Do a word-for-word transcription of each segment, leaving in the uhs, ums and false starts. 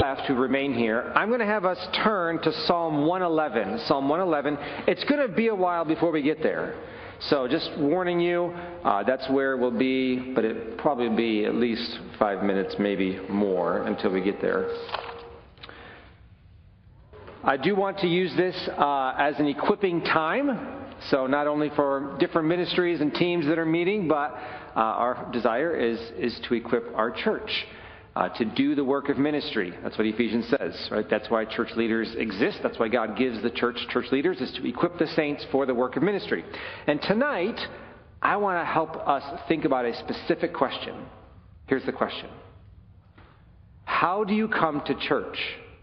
Left who remain here, I'm going to have us turn to Psalm one eleven. Psalm one eleven. It's going to be a while before we get there. So just warning you, uh, that's where we'll be, but it'll probably be at least five minutes, maybe more, until we get there. I do want to use this uh, as an equipping time. So not only for different ministries and teams that are meeting, but uh, our desire is, is to equip our church. Uh, to do the work of ministry. That's what Ephesians says, right? That's why church leaders exist. That's why God gives the church church leaders, is to equip the saints for the work of ministry. And tonight, I want to help us think about a specific question. Here's the question. How do you come to church?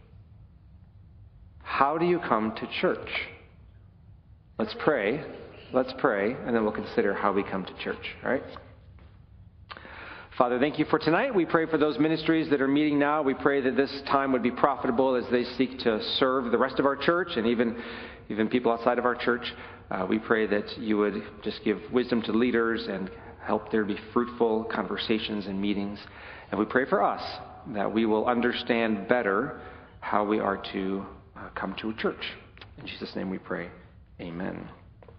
How do you come to church? Let's pray. Let's pray, and then we'll consider how we come to church, all right? Father, thank you for tonight. We pray for those ministries that are meeting now. We pray that this time would be profitable as they seek to serve the rest of our church and even, even people outside of our church. Uh, we pray that you would just give wisdom to leaders and help there be fruitful conversations and meetings. And we pray for us that we will understand better how we are to uh, come to a church. In Jesus' name we pray. Amen.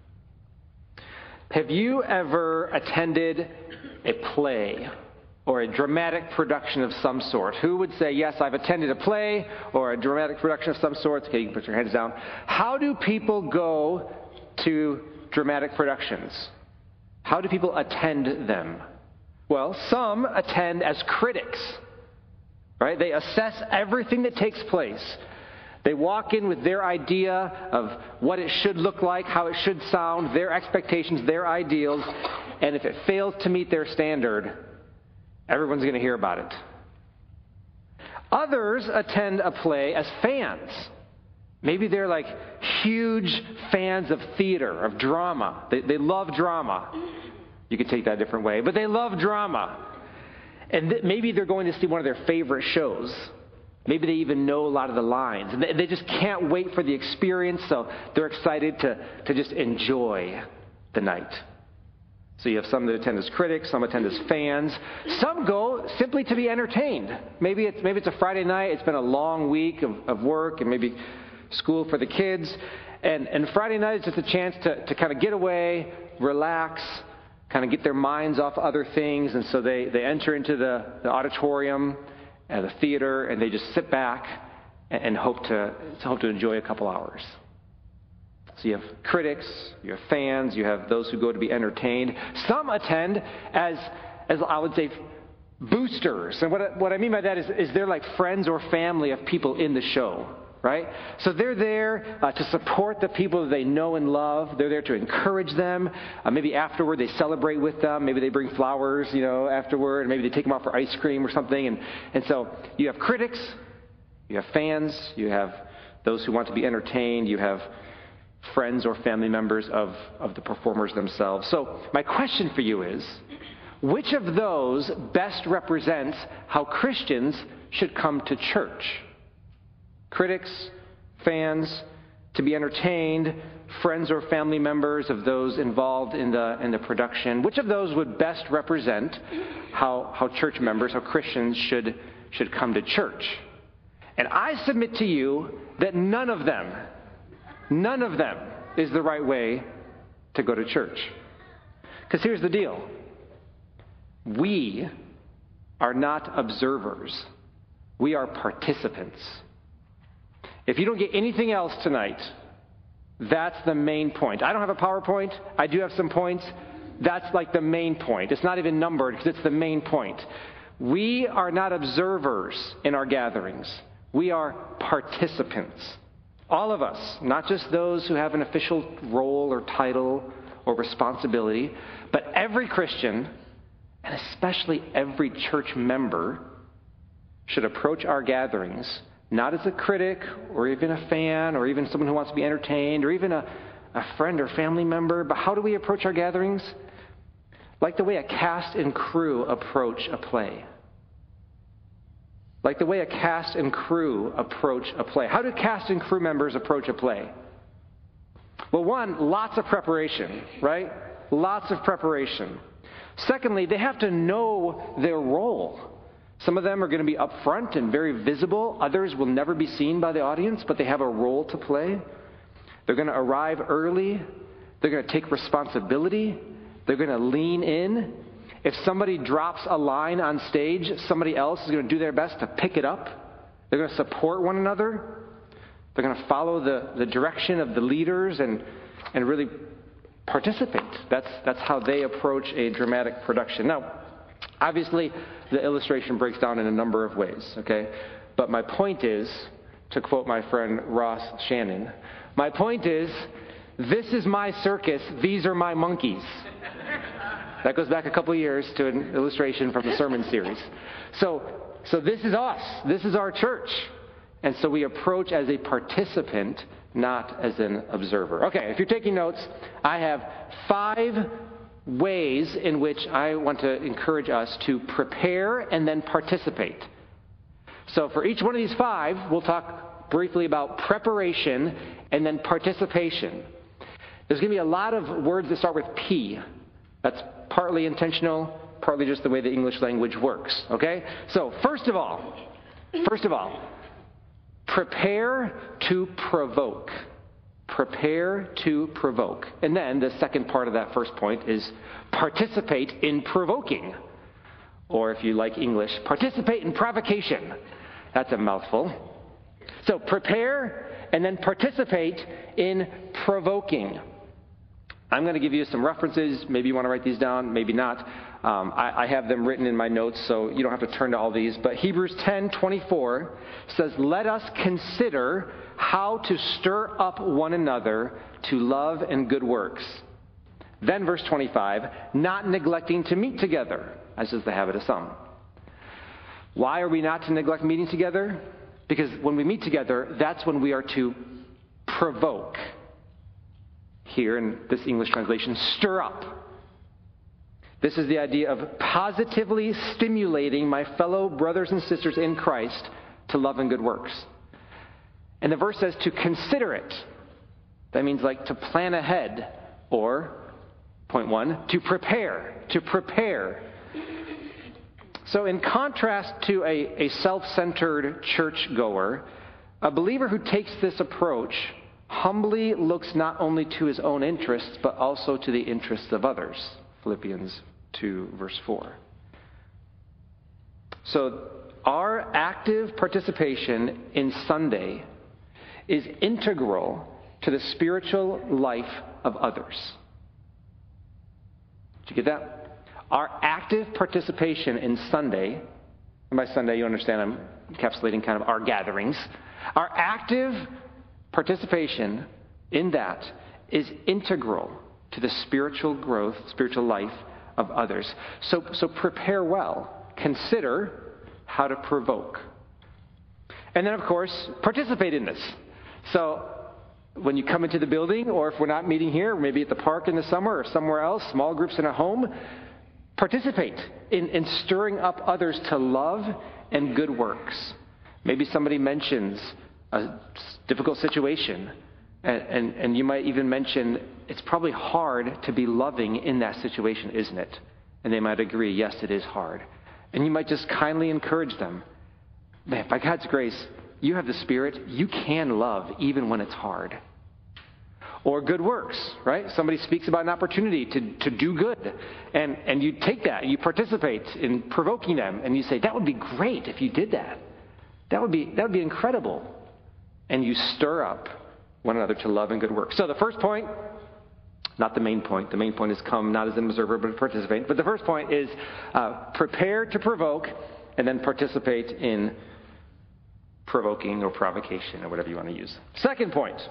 Have you ever attended a play or a dramatic production of some sort? Who would say, yes, I've attended a play or a dramatic production of some sort? Okay, you can put your hands down. How do people go to dramatic productions? How do people attend them? Well, some attend as critics, right? They assess everything that takes place. They walk in with their idea of what it should look like, how it should sound, their expectations, their ideals, and if it fails to meet their standard, everyone's going to hear about it. Others attend a play as fans. Maybe they're like huge fans of theater, of drama. They, they love drama. You could take that a different way, but they love drama. And th- maybe they're going to see one of their favorite shows. Maybe they even know a lot of the lines. And they, they just can't wait for the experience, so they're excited to, to just enjoy the night. So you have some that attend as critics, some attend as fans. Some go simply to be entertained. Maybe it's maybe it's a Friday night. It's been a long week of, of work and maybe school for the kids. And, and Friday night is just a chance to, to kind of get away, relax, kind of get their minds off other things. And so they, they enter into the, the auditorium and the theater, and they just sit back and, and hope to hope to enjoy a couple hours. So you have critics, you have fans, you have those who go to be entertained. Some attend as, as I would say, boosters. And what I, what I mean by that is, is they're like friends or family of people in the show, right? So they're there uh, to support the people that they know and love. They're there to encourage them. Uh, maybe afterward they celebrate with them. Maybe they bring flowers, you know, afterward. And maybe they take them out for ice cream or something. And, and so you have critics, you have fans, you have those who want to be entertained, you have friends or family members of, of the performers themselves. So my question for you is, which of those best represents how Christians should come to church? Critics, fans, to be entertained, friends or family members of those involved in the in the production. Which of those would best represent how, how church members, how Christians should should come to church? And I submit to you that none of them None of them is the right way to go to church. Because here's the deal. We are not observers. We are participants. If you don't get anything else tonight, that's the main point. I don't have a PowerPoint. I do have some points. That's like the main point. It's not even numbered because it's the main point. We are not observers in our gatherings. We are participants. All of us, not just those who have an official role or title or responsibility, but every Christian, and especially every church member, should approach our gatherings not as a critic or even a fan or even someone who wants to be entertained or even a, a friend or family member, but how do we approach our gatherings? Like the way a cast and crew approach a play. Like the way a cast and crew approach a play. How do cast and crew members approach a play? Well, one, lots of preparation, right? Lots of preparation. Secondly, they have to know their role. Some of them are going to be up front and very visible. Others will never be seen by the audience, but they have a role to play. They're going to arrive early. They're going to take responsibility. They're going to lean in. If somebody drops a line on stage, somebody else is going to do their best to pick it up. They're going to support one another. They're going to follow the, the direction of the leaders and, and really participate. That's, that's how they approach a dramatic production. Now, obviously, the illustration breaks down in a number of ways, okay? But my point is, to quote my friend Ross Shannon, my point is, this is my circus, these are my monkeys. That goes back a couple of years to an illustration from the sermon series. So, so this is us. This is our church. And so we approach as a participant, not as an observer. Okay, if you're taking notes, I have five ways in which I want to encourage us to prepare and then participate. So for each one of these five, we'll talk briefly about preparation and then participation. There's going to be a lot of words that start with P. That's partly intentional, partly just the way the English language works, okay? So first of all, first of all, prepare to provoke. Prepare to provoke. And then the second part of that first point is participate in provoking. Or if you like English, participate in provocation. That's a mouthful. So prepare and then participate in provoking. I'm going to give you some references. Maybe you want to write these down, maybe not. Um, I, I have them written in my notes, so you don't have to turn to all these. But Hebrews ten twenty-four says, "Let us consider how to stir up one another to love and good works." Then verse twenty-five, "Not neglecting to meet together, as is the habit of some." Why are we not to neglect meeting together? Because when we meet together, that's when we are to provoke. Here in this English translation, stir up. This is the idea of positively stimulating my fellow brothers and sisters in Christ to love and good works. And the verse says to consider it. That means like to plan ahead, or, point one, to prepare, to prepare. So in contrast to a, a self-centered churchgoer, a believer who takes this approach humbly looks not only to his own interests, but also to the interests of others. Philippians two, verse four. So our active participation in Sunday is integral to the spiritual life of others. Did you get that? Our active participation in Sunday, and by Sunday you understand I'm encapsulating kind of our gatherings, our active participation in that is integral to the spiritual growth, spiritual life of others. So, so prepare well. Consider how to provoke. And then, of course, participate in this. So when you come into the building, or if we're not meeting here, maybe at the park in the summer or somewhere else, small groups in a home, participate in, in stirring up others to love and good works. Maybe somebody mentions a difficult situation, and, and, and you might even mention, it's probably hard to be loving in that situation, isn't it? And they might agree, yes, it is hard. And you might just kindly encourage them. Man, by God's grace, you have the Spirit. You can love even when it's hard. Or good works, right? Somebody speaks about an opportunity to, to do good, and, and you take that, you participate in provoking them, and you say, that would be great if you did that. That would be, that would be incredible. And you stir up one another to love and good work. So the first point, not the main point. The main point is come not as an observer, but participate. But the first point is uh, prepare to provoke and then participate in provoking or provocation or whatever you want to use. Second point,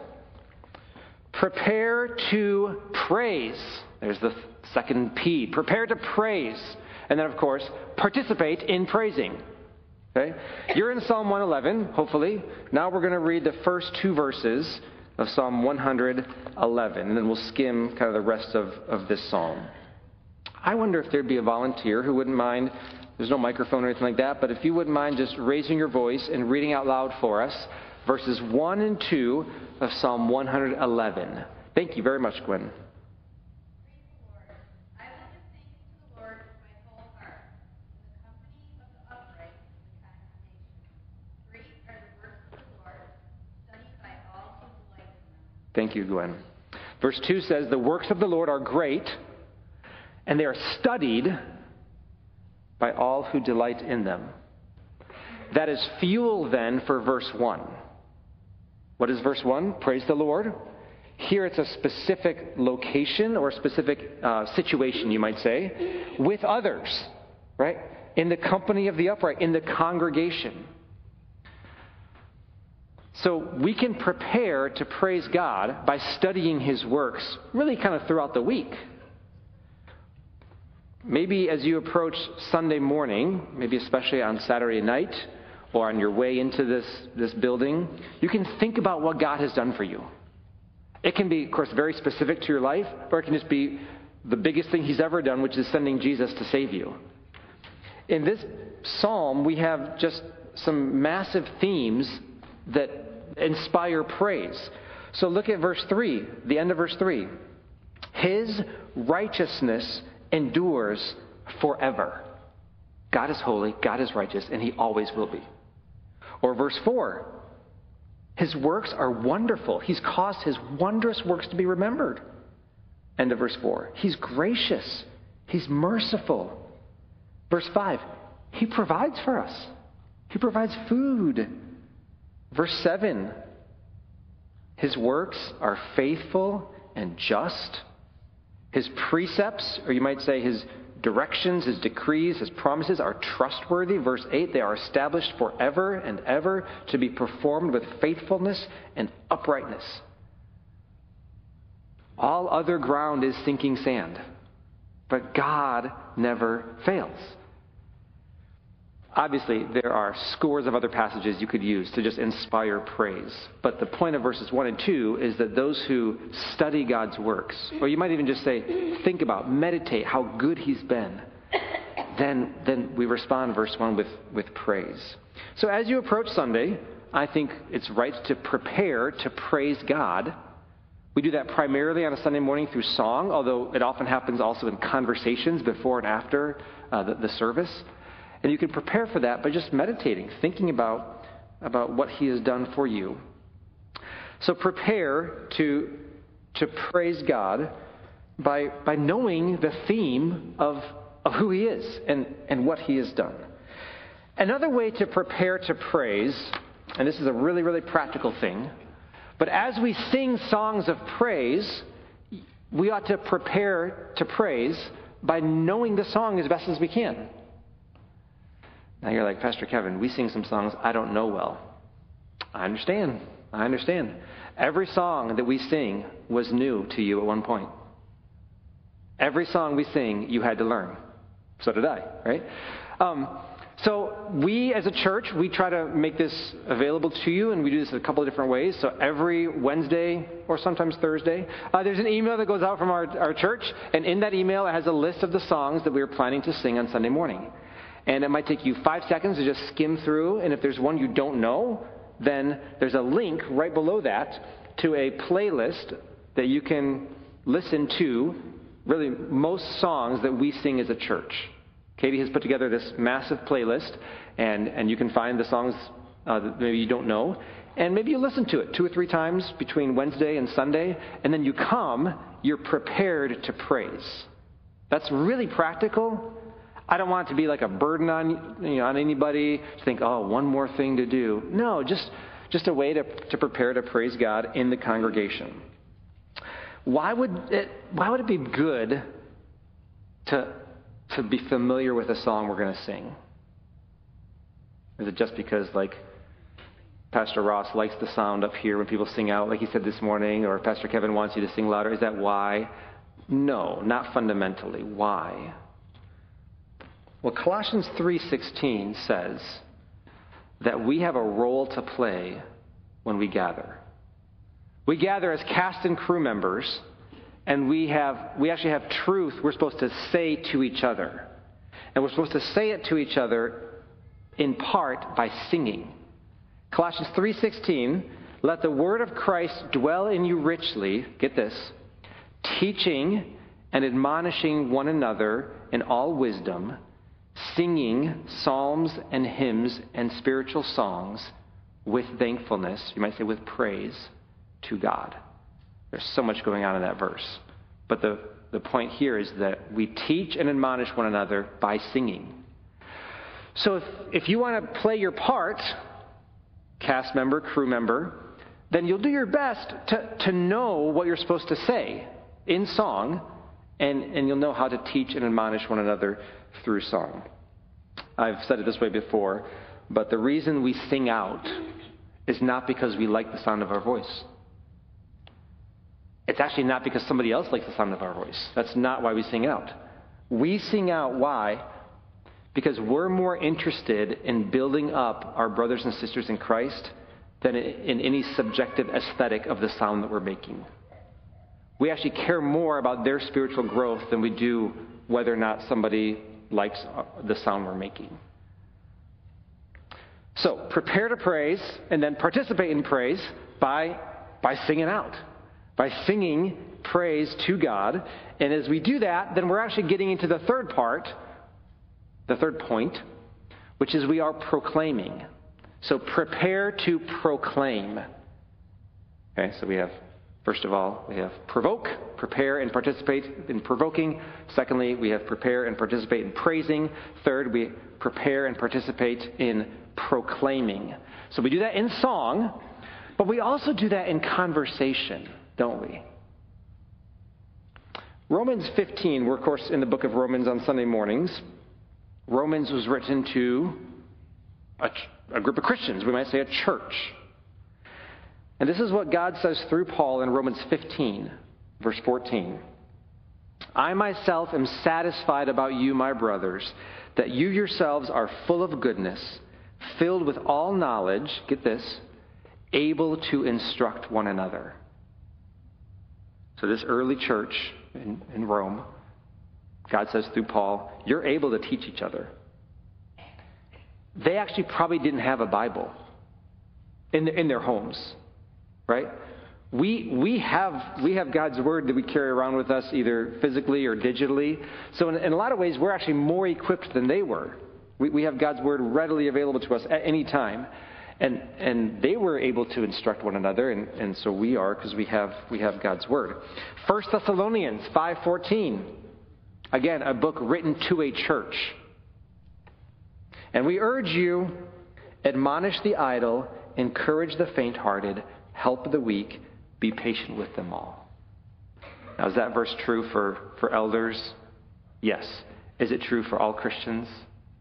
prepare to praise. There's the second P. Prepare to praise. And then, of course, participate in praising. Okay? You're in Psalm one eleven, hopefully. Now we're going to read the first two verses of Psalm one eleven, and then we'll skim kind of the rest of, of this psalm. I wonder if there'd be a volunteer who wouldn't mind, there's no microphone or anything like that, but if you wouldn't mind just raising your voice and reading out loud for us verses one and two of Psalm one eleven. Thank you very much, Gwen. I will give thanks to the Lord with my whole heart. In the company of the upright, Thank you, Gwen. Verse two says, the works of the Lord are great, and they are studied by all who delight in them. That is fuel then for verse one. What is verse one? Praise the Lord. Here it's a specific location or a specific uh, situation, you might say, with others, right? In the company of the upright, in the congregation. So we can prepare to praise God by studying His works really kind of throughout the week. Maybe as you approach Sunday morning, maybe especially on Saturday night or on your way into this, this building, you can think about what God has done for you. It can be, of course, very specific to your life, or it can just be the biggest thing He's ever done, which is sending Jesus to save you. In this psalm, we have just some massive themes that inspire praise. So look at verse three, the end of verse three. His righteousness endures forever. God is holy, God is righteous, and He always will be. Or verse four. His works are wonderful. He's caused His wondrous works to be remembered. End of verse four. He's gracious. He's merciful. Verse five. He provides for us. He provides food. Verse seven. His works are faithful and just. His precepts, or you might say His directions, His decrees, His promises are trustworthy. Verse eight, they are established forever and ever to be performed with faithfulness and uprightness. All other ground is sinking sand, but God never fails. Obviously, there are scores of other passages you could use to just inspire praise. But the point of verses one and two is that those who study God's works, or you might even just say, think about, meditate how good He's been, then, then we respond, verse one, with, with praise. So as you approach Sunday, I think it's right to prepare to praise God. We do that primarily on a Sunday morning through song, although it often happens also in conversations before and after uh, the, the service. And you can prepare for that by just meditating, thinking about, about what He has done for you. So prepare to, to praise God by, by knowing the theme of, of who He is and, and what He has done. Another way to prepare to praise, and this is a really, really practical thing, but as we sing songs of praise, we ought to prepare to praise by knowing the song as best as we can. Now you're like, Pastor Kevin, we sing some songs I don't know well. I understand. I understand. Every song that we sing was new to you at one point. Every song we sing, you had to learn. So did I, right? Um, so we as a church, we try to make this available to you, and we do this in a couple of different ways. So every Wednesday or sometimes Thursday, uh, there's an email that goes out from our, our church, and in that email it has a list of the songs that we are planning to sing on Sunday morning. And it might take you five seconds to just skim through. And if there's one you don't know, then there's a link right below that to a playlist that you can listen to, really most songs that we sing as a church. Katie has put together this massive playlist, and, and you can find the songs uh, that maybe you don't know. And maybe you listen to it two or three times between Wednesday and Sunday, and then you come, you're prepared to praise. That's really practical. I don't want it to be like a burden on, you know, on anybody to think, oh, one more thing to do. No, just, just a way to, to prepare to praise God in the congregation. Why would it, why would it be good to, to be familiar with a song we're going to sing? Is it just because, like, Pastor Ross likes the sound up here when people sing out, like he said this morning, or Pastor Kevin wants you to sing louder? Is that why? No, not fundamentally. Why? Well, Colossians three sixteen says that we have a role to play when we gather. We gather as cast and crew members, and we have we actually have truth we're supposed to say to each other. And we're supposed to say it to each other in part by singing. Colossians three sixteen, let the word of Christ dwell in you richly, get this, teaching and admonishing one another in all wisdom, singing psalms and hymns and spiritual songs with thankfulness, you might say with praise, to God. There's so much going on in that verse. But the, the point here is that we teach and admonish one another by singing. So if, if you want to play your part, cast member, crew member, then you'll do your best to, to know what you're supposed to say in song, and, and you'll know how to teach and admonish one another through song. I've said it this way before, but the reason we sing out is not because we like the sound of our voice. It's actually not because somebody else likes the sound of our voice. That's not why we sing out. We sing out, why? Because we're more interested in building up our brothers and sisters in Christ than in any subjective aesthetic of the sound that we're making. We actually care more about their spiritual growth than we do whether or not somebody likes the sound we're making. So prepare to praise and then participate in praise by, by singing out, by singing praise to God. And as we do that, then we're actually getting into the third part, the third point, which is we are proclaiming. So prepare to proclaim. Okay, so we have, first of all, we have provoke, prepare and participate in provoking. Secondly, we have prepare and participate in praising. Third, we prepare and participate in proclaiming. So we do that in song, but we also do that in conversation, don't we? Romans fifteen, we're of course in the book of Romans on Sunday mornings. Romans was written to a, a group of Christians, we might say a church. And this is what God says through Paul in Romans fifteen, verse fourteen. I myself am satisfied about you, my brothers, that you yourselves are full of goodness, filled with all knowledge, get this, able to instruct one another. So this early church in, in Rome, God says through Paul, you're able to teach each other. They actually probably didn't have a Bible in, the, in their homes, right? We, we, have, we have God's Word that we carry around with us either physically or digitally. So in, in a lot of ways, we're actually more equipped than they were. We, we have God's Word readily available to us at any time. And and they were able to instruct one another, and, and so we are, because we have we have God's Word. First Thessalonians five fourteen, again, a book written to a church. And we urge you, admonish the idle, encourage the faint-hearted, help the weak, be patient with them all. Now, is that verse true for, for elders? Yes. Is it true for all Christians?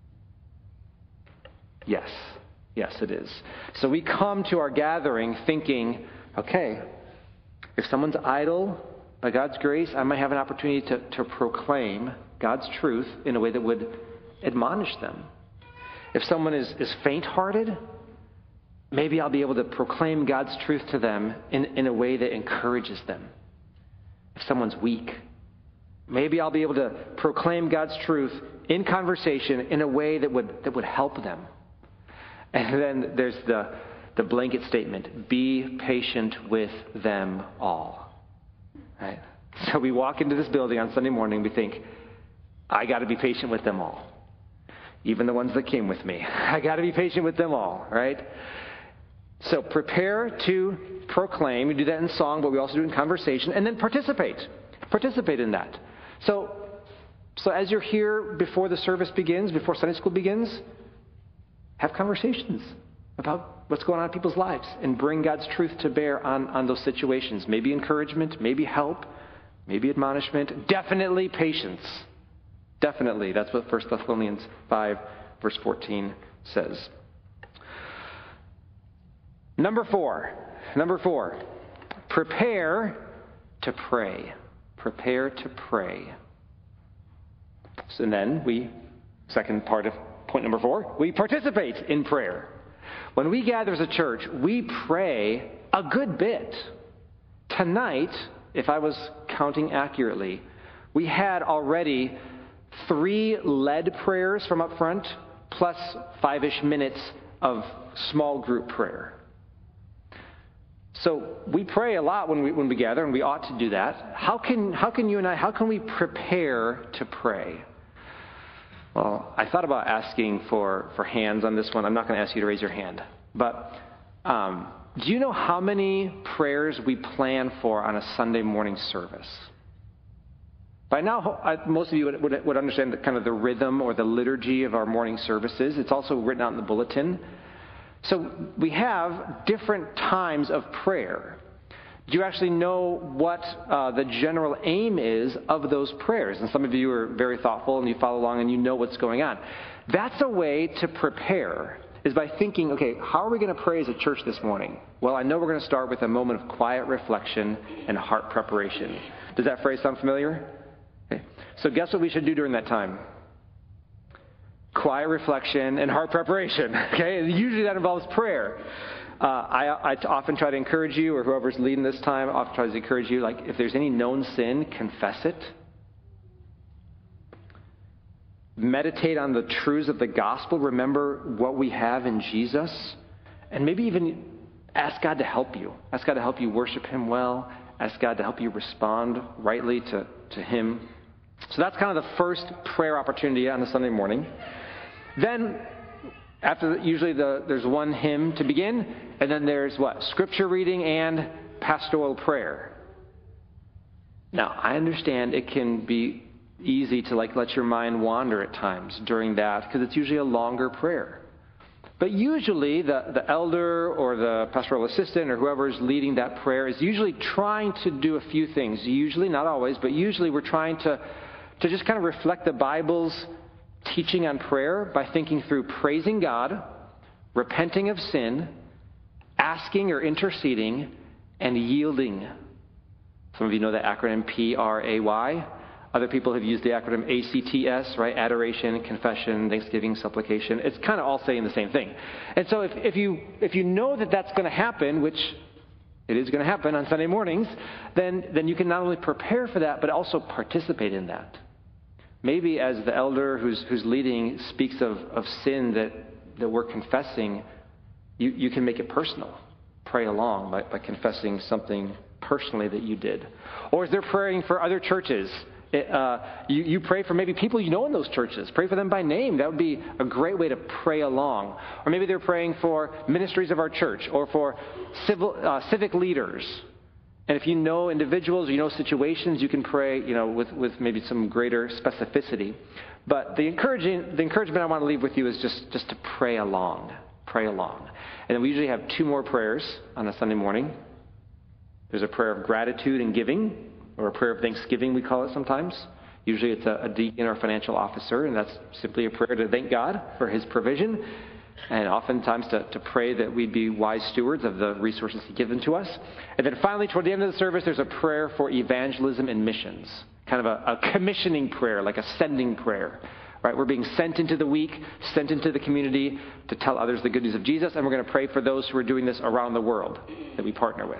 Yes. Yes, it is. So we come to our gathering thinking, okay, if someone's idle, by God's grace, I might have an opportunity to, to proclaim God's truth in a way that would admonish them. If someone is, is faint-hearted, maybe I'll be able to proclaim God's truth to them in, in a way that encourages them. If someone's weak, maybe I'll be able to proclaim God's truth in conversation in a way that would that would help them. And then there's the, the blanket statement, be patient with them all. Right? So we walk into this building on Sunday morning, we think, I got to be patient with them all. Even the ones that came with me. I got to be patient with them all, right? So prepare to proclaim. We do that in song, but we also do it in conversation. And then participate. Participate in that. So, so as you're here before the service begins, before Sunday school begins, have conversations about what's going on in people's lives and bring God's truth to bear on, on those situations. Maybe encouragement, maybe help, maybe admonishment, definitely patience. Definitely. That's what First Thessalonians five, verse fourteen says. Number four. Number four. Prepare to pray. Prepare to pray. So then we, second part of point number four, we participate in prayer. When we gather as a church, we pray a good bit. Tonight, if I was counting accurately, we had already three led prayers from up front, plus five-ish minutes of small group prayer. So we pray a lot when we when we gather, and we ought to do that. How can how can you and I, how can we prepare to pray? Well, I thought about asking for, for hands on this one. I'm not going to ask you to raise your hand. But Um, do you know how many prayers we plan for on a Sunday morning service? By now, I, most of you would, would, would understand the, kind of the rhythm or the liturgy of our morning services. It's also written out in the bulletin. So we have different times of prayer. Do you actually know what uh, the general aim is of those prayers? And some of you are very thoughtful and you follow along and you know what's going on. That's a way to prepare, is by thinking, okay, how are we going to pray as a church this morning? Well, I know we're going to start with a moment of quiet reflection and heart preparation. Does that phrase sound familiar? Okay. So guess what we should do during that time? Quiet reflection and heart preparation. Okay, and usually that involves prayer. Uh, I, I often try to encourage you, or whoever's leading this time, often tries to encourage you, like, if there's any known sin, confess it. Meditate on the truths of the gospel. Remember what we have in Jesus. And maybe even ask God to help you. Ask God to help you worship Him well. Ask God to help you respond rightly to, to Him. So that's kind of the first prayer opportunity on a Sunday morning. Then, after the, usually the, there's one hymn to begin, and then there's what? Scripture reading and pastoral prayer. Now, I understand it can be easy to like let your mind wander at times during that, because it's usually a longer prayer. But usually the, the elder or the pastoral assistant or whoever is leading that prayer is usually trying to do a few things. Usually, not always, but usually we're trying to, to just kind of reflect the Bible's teaching on prayer by thinking through praising God, repenting of sin, asking or interceding, and yielding. Some of you know the acronym P R A Y. Other people have used the acronym A C T S, right? Adoration, confession, thanksgiving, supplication. It's kind of all saying the same thing. And so if, if you if you know that that's going to happen, which it is going to happen on Sunday mornings, then, then you can not only prepare for that, but also participate in that. Maybe as the elder who's who's leading speaks of, of sin that, that we're confessing, you, you can make it personal. Pray along by, by confessing something personally that you did. Or as they're praying for other churches, it, uh, you, you pray for maybe people you know in those churches. Pray for them by name. That would be a great way to pray along. Or maybe they're praying for ministries of our church or for civil, uh, civic leaders. And if you know individuals, you know situations, you can pray, you know, with, with maybe some greater specificity. But the encouraging, the encouragement I want to leave with you is just, just to pray along. Pray along. And then we usually have two more prayers on a Sunday morning. There's a prayer of gratitude and giving, or a prayer of thanksgiving, we call it sometimes. Usually it's a, a deacon or financial officer, and that's simply a prayer to thank God for His provision, and oftentimes to, to pray that we'd be wise stewards of the resources He's given to us. And then finally, toward the end of the service, there's a prayer for evangelism and missions, kind of a, a commissioning prayer, like a sending prayer. Right? We're being sent into the week, sent into the community to tell others the good news of Jesus, and we're going to pray for those who are doing this around the world that we partner with.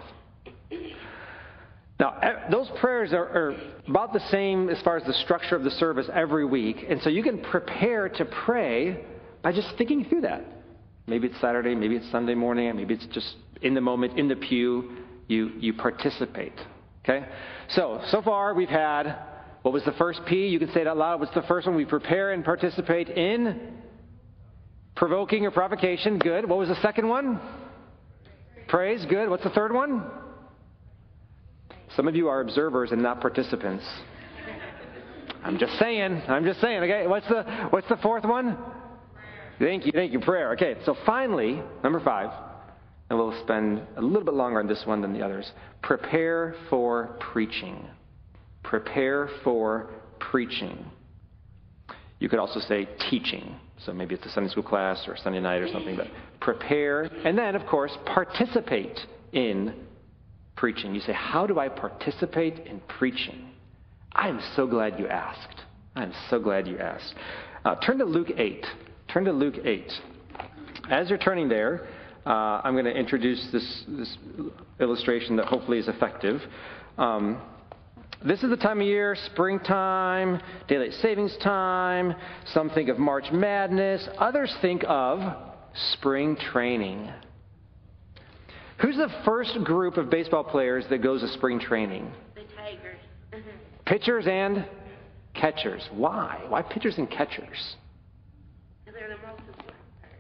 Now, those prayers are, are about the same as far as the structure of the service every week, and so you can prepare to pray by just thinking through that. Maybe it's Saturday, maybe it's Sunday morning, maybe it's just in the moment, in the pew, you, you participate. Okay? So, so far we've had, what was the first P? You can say it out loud. What's the first one? We prepare and participate in provoking or provocation. Good. What was the second one? Praise. Good. What's the third one? Some of you are observers and not participants. I'm just saying. I'm just saying. Okay. What's the What's the fourth one? Thank you. Thank you. Prayer. Okay. So finally, number five, and we'll spend a little bit longer on this one than the others. Prepare for preaching. Prepare for preaching. You could also say teaching. So maybe it's a Sunday school class or a Sunday night or something. But prepare, and then, of course, participate in preaching. You say, how do I participate in preaching? I'm so glad you asked. I'm so glad you asked. Uh, turn to Luke eight. Turn to Luke eight. As you're turning there, uh, I'm going to introduce this, this illustration that hopefully is effective. Um, This is the time of year, springtime, daylight savings time. Some think of March Madness. Others think of spring training. Who's the first group of baseball players that goes to spring training? The Tigers. Mm-hmm. Pitchers and catchers. Why? Why pitchers and catchers? They're the most important.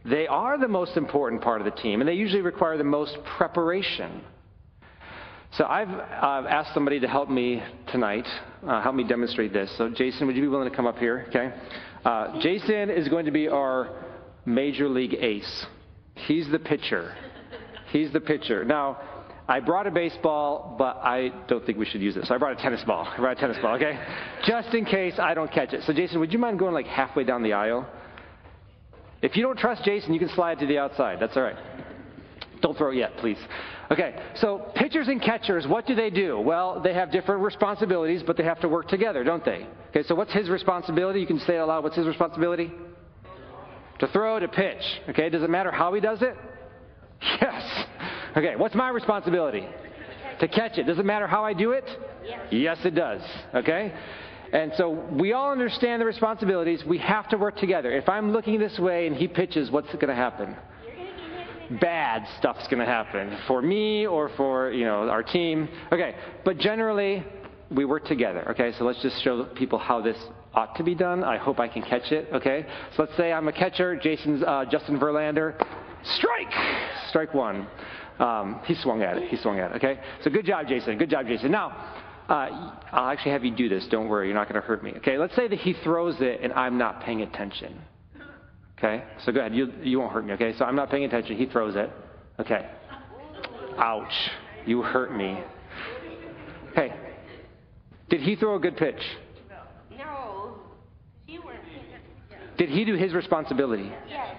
They are the most important part of the team, and they usually require the most preparation. So I've uh, asked somebody to help me tonight, uh, help me demonstrate this. So Jason, would you be willing to come up here? Okay. Uh, Jason is going to be our major league ace. He's the pitcher. He's the pitcher. Now, I brought a baseball, but I don't think we should use it. So I brought a tennis ball. I brought a tennis ball, okay? Just in case I don't catch it. So Jason, would you mind going like halfway down the aisle? If you don't trust Jason, you can slide to the outside. That's all right. Don't throw it yet, please. Okay, so pitchers and catchers, what do they do? Well, they have different responsibilities, but they have to work together, don't they? Okay, so what's his responsibility? You can say it out loud. What's his responsibility? To throw, to pitch. Okay, does it matter how he does it? Yes. Okay, what's my responsibility? To catch it. Does it matter how I do it? Yes. Yes, it does. Okay? And so we all understand the responsibilities. We have to work together. If I'm looking this way and he pitches, what's going to happen? Bad stuff's going to happen for me or for, you know, our team. Okay, but generally we work together. Okay, so let's just show people how this ought to be done. I hope I can catch it. Okay, so let's say I'm a catcher. Jason's uh, Justin Verlander. Strike! Strike one. Um, he swung at it. He swung at it. Okay, so good job, Jason. Good job, Jason. Now, uh, I'll actually have you do this. Don't worry. You're not going to hurt me. Okay, let's say that he throws it and I'm not paying attention. Okay, so go ahead. You, you won't hurt me, okay? So I'm not paying attention. He throws it. Okay. Ouch. You hurt me. Okay. Did he throw a good pitch? No. You weren't. Did he do his responsibility? Yes.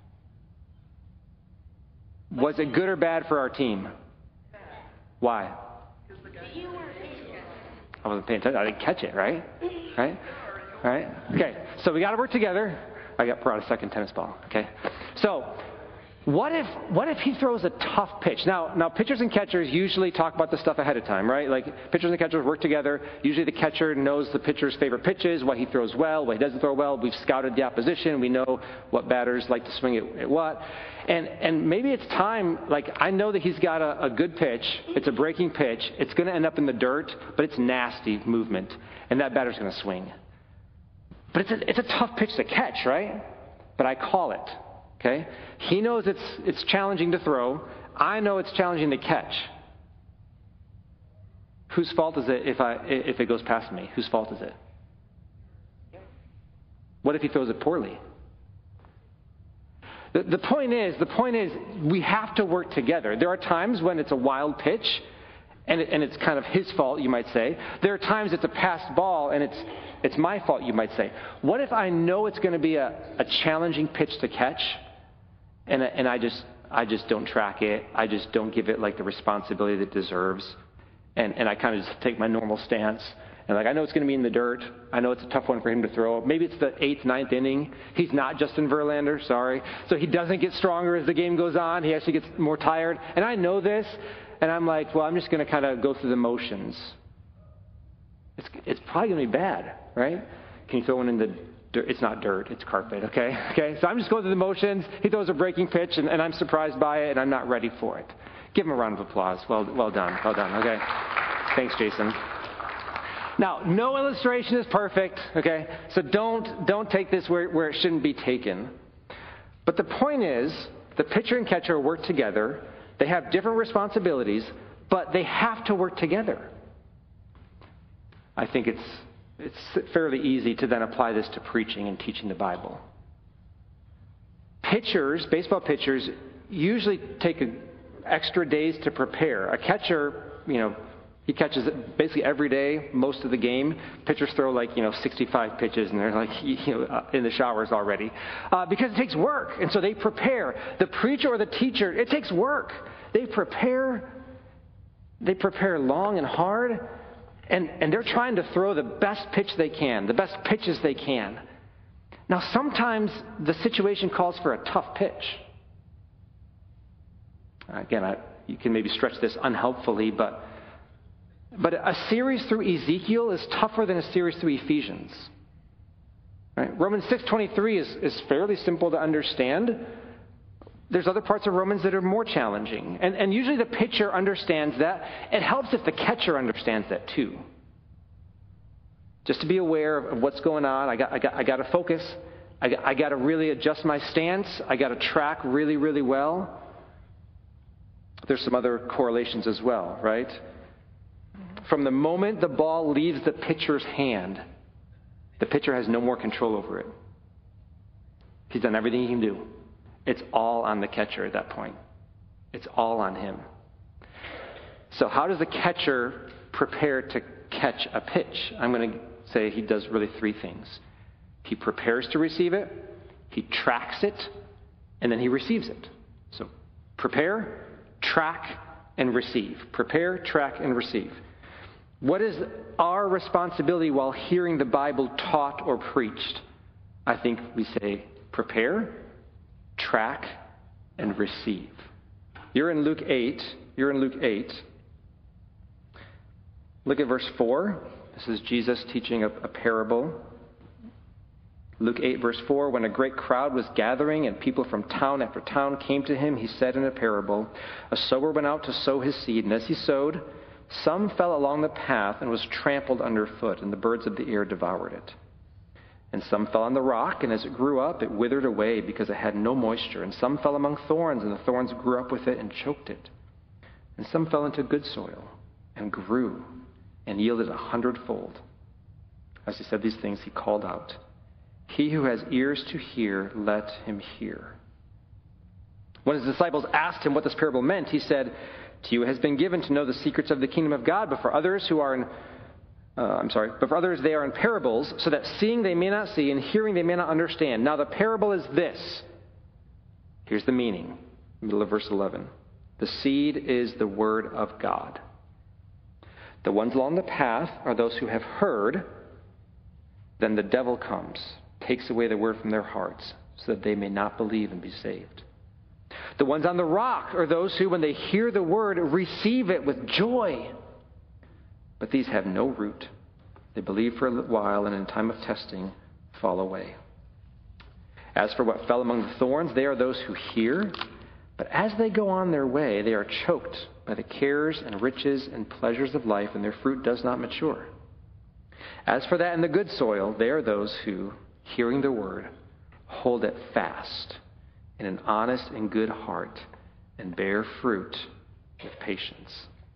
Was it good or bad for our team? Why? You weren't patient. I wasn't paying attention. I didn't catch it, right? Right? Right? Okay, so we got to work together. I got brought a second tennis ball, okay? So what if what if he throws a tough pitch? Now, now pitchers and catchers usually talk about this stuff ahead of time, right? Like pitchers and catchers work together. Usually the catcher knows the pitcher's favorite pitches, what he throws well, what he doesn't throw well. We've scouted the opposition. We know what batters like to swing at, at what. And and maybe it's time, like I know that he's got a, a good pitch. It's a breaking pitch. It's going to end up in the dirt, but it's nasty movement. And that batter's going to swing. But it's a, it's a tough pitch to catch, right? But I call it, okay? He knows it's it's challenging to throw. I know it's challenging to catch. Whose fault is it if I if it goes past me? Whose fault is it? What if he throws it poorly? The, the point is, the point is, we have to work together. There are times when it's a wild pitch, and it, and it's kind of his fault, you might say. There are times it's a passed ball, and it's It's my fault, you might say. What if I know it's going to be a, a challenging pitch to catch, and, and I just I just don't track it. I just don't give it like the responsibility that it deserves, and, and I kind of just take my normal stance. And like I know it's going to be in the dirt. I know it's a tough one for him to throw. Maybe it's the eighth, ninth inning. He's not Justin Verlander, sorry. So he doesn't get stronger as the game goes on. He actually gets more tired. And I know this, and I'm like, well, I'm just going to kind of go through the motions. It's, it's probably going to be bad, right? Can you throw one in the dirt? It's not dirt. It's carpet, okay? Okay, so I'm just going through the motions. He throws a breaking pitch, and, and I'm surprised by it, and I'm not ready for it. Give him a round of applause. Well, well done. Well done, okay? Thanks, Jason. Now, no illustration is perfect, okay? So don't, don't take this where, where it shouldn't be taken. But the point is, the pitcher and catcher work together. They have different responsibilities, but they have to work together. I think it's it's fairly easy to then apply this to preaching and teaching the Bible. Pitchers, baseball pitchers, usually take a, extra days to prepare. A catcher, you know, he catches it basically every day, most of the game. Pitchers throw like, you know, sixty-five pitches, and they're like, you know, in the showers already. Uh, because it takes work, and so they prepare. The preacher or the teacher, it takes work. They prepare, they prepare long and hard. And, and they're trying to throw the best pitch they can, the best pitches they can. Now, sometimes the situation calls for a tough pitch. Again, I, you can maybe stretch this unhelpfully, but, but a series through Ezekiel is tougher than a series through Ephesians. Right? Romans six twenty-three is, is fairly simple to understand. There's other parts of Romans that are more challenging. And, and usually the pitcher understands that. It helps if the catcher understands that too. Just to be aware of what's going on. I got, I got, I got to focus. I, I got to really adjust my stance. I got to track really, really well. There's some other correlations as well, right? From the moment the ball leaves the pitcher's hand, the pitcher has no more control over it. He's done everything he can do. It's all on the catcher at that point. It's all on him. So how does the catcher prepare to catch a pitch? I'm going to say he does really three things. He prepares to receive it, he tracks it, and then he receives it. So prepare, track, and receive. Prepare, track, and receive. What is our responsibility while hearing the Bible taught or preached? I think we say prepare, track, and receive. You're in Luke eight. You're in Luke eight. Look at verse four. This is Jesus teaching a, a parable. Luke eight, verse four, when a great crowd was gathering and people from town after town came to him, he said in a parable, a sower went out to sow his seed, and as he sowed, some fell along the path and was trampled underfoot, and the birds of the air devoured it. And some fell on the rock, and as it grew up, it withered away because it had no moisture. And some fell among thorns, and the thorns grew up with it and choked it. And some fell into good soil and grew and yielded a hundredfold. As he said these things, he called out, he who has ears to hear, let him hear. When his disciples asked him what this parable meant, he said, to you has been given to know the secrets of the kingdom of God, but for others who are in Uh, I'm sorry, but for others they are in parables, so that seeing they may not see and hearing they may not understand. Now the parable is this. Here's the meaning, middle of verse eleven. The seed is the word of God. The ones along the path are those who have heard. Then the devil comes, takes away the word from their hearts, so that they may not believe and be saved. The ones on the rock are those who, when they hear the word, receive it with joy. But these have no root. They believe for a while, and in time of testing, fall away. As for what fell among the thorns, they are those who hear, but as they go on their way, they are choked by the cares and riches and pleasures of life, and their fruit does not mature. As for that in the good soil, they are those who, hearing the word, hold it fast in an honest and good heart, and bear fruit with patience.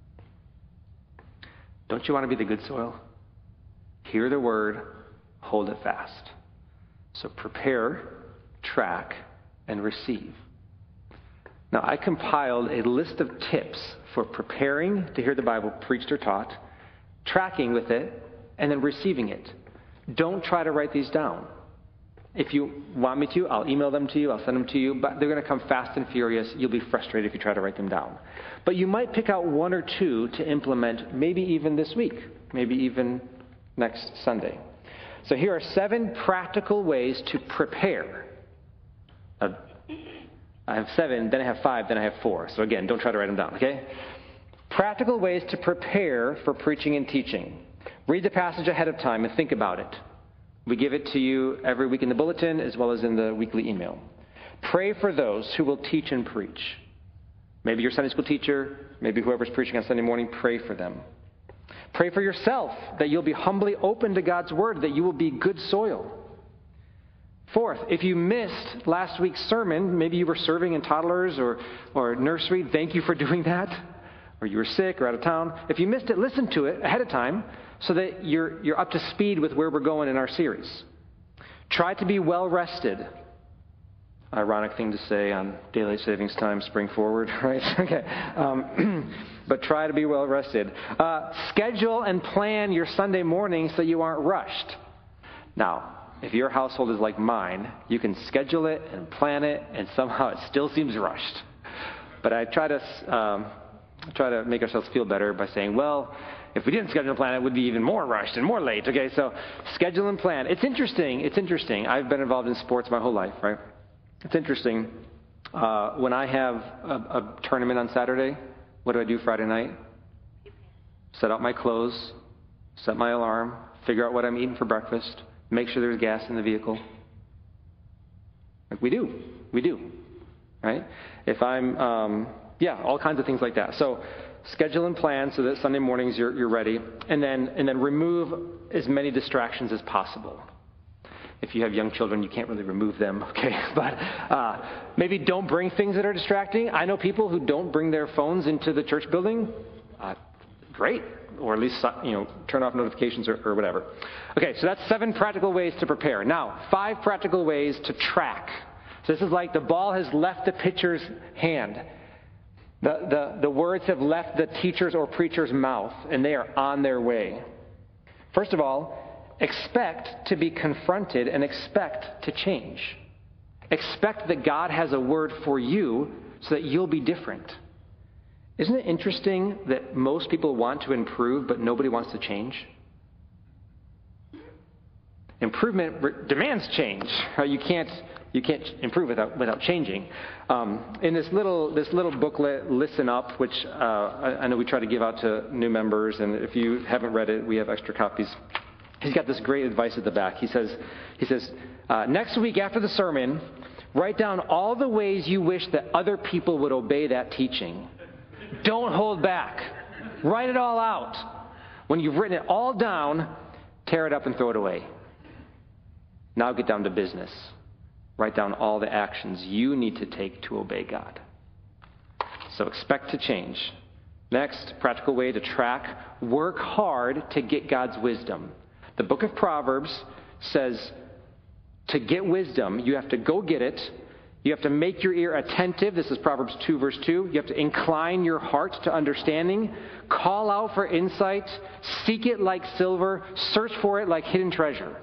Don't you want to be the good soil? Hear the word, hold it fast. So prepare, track, and receive. Now, I compiled a list of tips for preparing to hear the Bible preached or taught, tracking with it, and then receiving it. Don't try to write these down. If you want me to, I'll email them to you, I'll send them to you, but they're going to come fast and furious. You'll be frustrated if you try to write them down. But you might pick out one or two to implement, maybe even this week, maybe even next Sunday. So here are seven practical ways to prepare. Uh, I have seven, then I have five, then I have four. So again, don't try to write them down, okay? Practical ways to prepare for preaching and teaching. Read the passage ahead of time and think about it. We give it to you every week in the bulletin as well as in the weekly email. Pray for those who will teach and preach. Maybe your Sunday school teacher, maybe whoever's preaching on Sunday morning, pray for them. Pray for yourself that you'll be humbly open to God's word, that you will be good soil. Fourth, if you missed last week's sermon, maybe you were serving in toddlers or, or nursery, thank you for doing that. Or you were sick or out of town. If you missed it, listen to it ahead of time so that you're, you're up to speed with where we're going in our series. Try to be well rested. Ironic thing to say on daylight savings time, spring forward, right? Okay. Um, but try to be well rested. Uh, schedule and plan your Sunday morning so you aren't rushed. Now, if your household is like mine, you can schedule it and plan it, and somehow it still seems rushed. But I try to um, try to make ourselves feel better by saying, well, if we didn't schedule and plan, it would be even more rushed and more late. Okay, so schedule and plan. It's interesting. It's interesting. I've been involved in sports my whole life, right? It's interesting. Uh, when I have a, a tournament on Saturday, what do I do Friday night? Set out my clothes, set my alarm, figure out what I'm eating for breakfast, make sure there's gas in the vehicle. Like we do. We do. Right? If I'm, um, yeah, all kinds of things like that. So schedule and plan so that Sunday mornings you're, you're ready. And then, and then remove as many distractions as possible. If you have young children, you can't really remove them, okay? But uh, maybe don't bring things that are distracting. I know people who don't bring their phones into the church building. Uh, great. Or at least, you know, turn off notifications or, or whatever. Okay, so that's seven practical ways to prepare. Now, five practical ways to track. So this is like the ball has left the pitcher's hand. The, the, the words have left the teacher's or preacher's mouth, and they are on their way. First of all, expect to be confronted and expect to change. Expect that God has a word for you so that you'll be different. Isn't it interesting that most people want to improve, but nobody wants to change? Improvement re- demands change. You can't you can't improve without without changing. Um, in this little this little booklet, Listen Up, which uh, I, I know we try to give out to new members, and if you haven't read it, we have extra copies. He's got this great advice at the back. He says, he says, uh, next week after the sermon, write down all the ways you wish that other people would obey that teaching. Don't hold back. Write it all out. When you've written it all down, tear it up and throw it away. Now get down to business. Write down all the actions you need to take to obey God. So expect to change. Next, practical way to track, work hard to get God's wisdom. The book of Proverbs says to get wisdom, you have to go get it. You have to make your ear attentive. This is Proverbs two, verse two. You have to incline your heart to understanding. Call out for insight. Seek it like silver. Search for it like hidden treasure.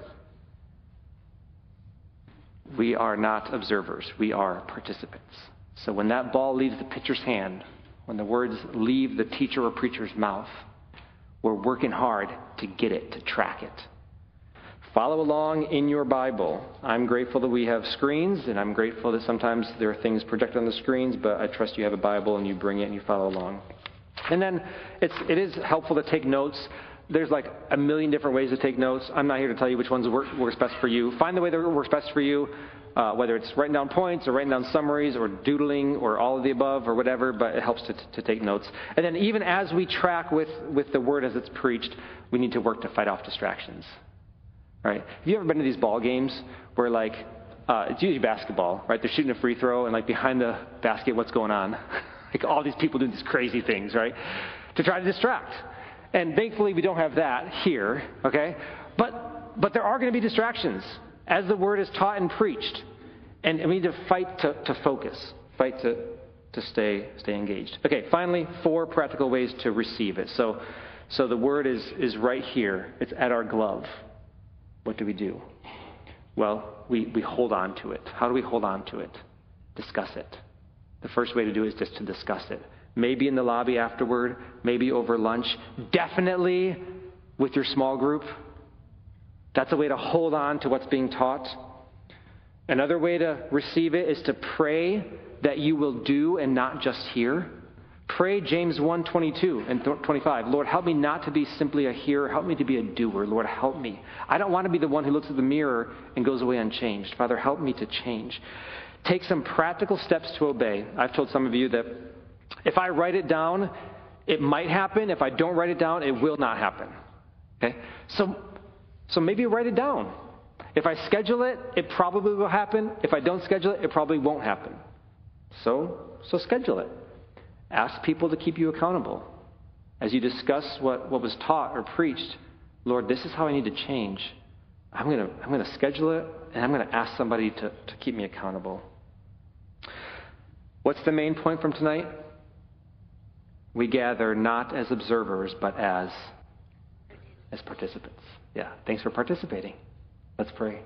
We are not observers. We are participants. So when that ball leaves the pitcher's hand, when the words leave the teacher or preacher's mouth, we're working hard to get it, to track it. Follow along in your Bible. I'm grateful that we have screens, and I'm grateful that sometimes there are things projected on the screens, but I trust you have a Bible and you bring it and you follow along. And then it's, it is helpful to take notes. There's like a million different ways to take notes. I'm not here to tell you which ones work, works best for you. Find the way that works best for you, uh, whether it's writing down points or writing down summaries or doodling or all of the above or whatever, but it helps to, to take notes. And then even as we track with, with the word as it's preached, we need to work to fight off distractions. Right? Have you ever been to these ball games where, like, uh, it's usually basketball, right? They're shooting a free throw, and, like, behind the basket, what's going on? Like, all these people doing these crazy things, right? To try to distract. And thankfully, we don't have that here, okay? But but there are going to be distractions as the word is taught and preached. And, and we need to fight to, to focus, fight to, to stay stay engaged. Okay, finally, four practical ways to receive it. So, so the word is is right here. It's at our glove. What do we do? Well, we, we hold on to it. How do we hold on to it? Discuss it. The first way to do it is just to discuss it. Maybe in the lobby afterward, maybe over lunch, definitely with your small group. That's a way to hold on to what's being taught. Another way to receive it is to pray that you will do and not just hear. Pray James one twenty-two and twenty-five. Lord, help me not to be simply a hearer. Help me to be a doer. Lord, help me. I don't want to be the one who looks at the mirror and goes away unchanged. Father, help me to change. Take some practical steps to obey. I've told some of you that if I write it down, it might happen. If I don't write it down, it will not happen. Okay? So, so maybe write it down. If I schedule it, it probably will happen. If I don't schedule it, it probably won't happen. So, so schedule it. Ask people to keep you accountable. As you discuss what, what was taught or preached, Lord, this is how I need to change. I'm going to I'm going to schedule it, and I'm going to ask somebody to, to keep me accountable. What's the main point from tonight? We gather not as observers, but as, as participants. Yeah, thanks for participating. Let's pray.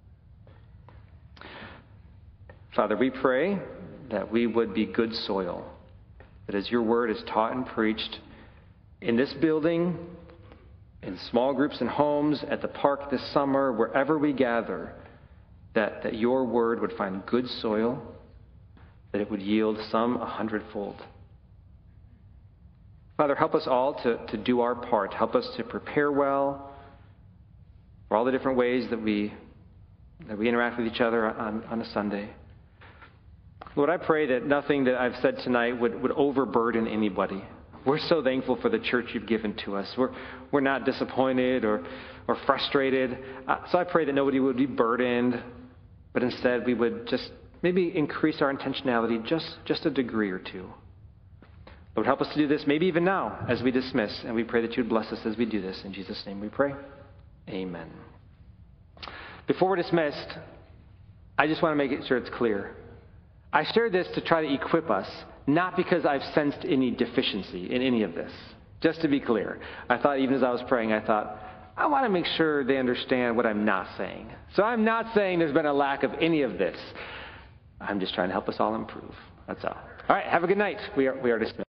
Father, we pray that we would be good soil. That as your word is taught and preached in this building, in small groups and homes, at the park this summer, wherever we gather, that, that your word would find good soil, that it would yield some a hundredfold. Father, help us all to, to do our part. Help us to prepare well for all the different ways that we, that we interact with each other on, on a Sunday. Lord, I pray that nothing that I've said tonight would, would overburden anybody. We're so thankful for the church you've given to us. We're, we're not disappointed or, or frustrated. Uh, so I pray that nobody would be burdened, but instead we would just maybe increase our intentionality just, just a degree or two. Lord, help us to do this maybe even now as we dismiss, and we pray that you would bless us as we do this. In Jesus' name we pray. Amen. Before we're dismissed, I just want to make it sure it's clear. I shared this to try to equip us, not because I've sensed any deficiency in any of this. Just to be clear. I thought even as I was praying, I thought, I want to make sure they understand what I'm not saying. So I'm not saying there's been a lack of any of this. I'm just trying to help us all improve. That's all. All right, have a good night. We are, we are dismissed.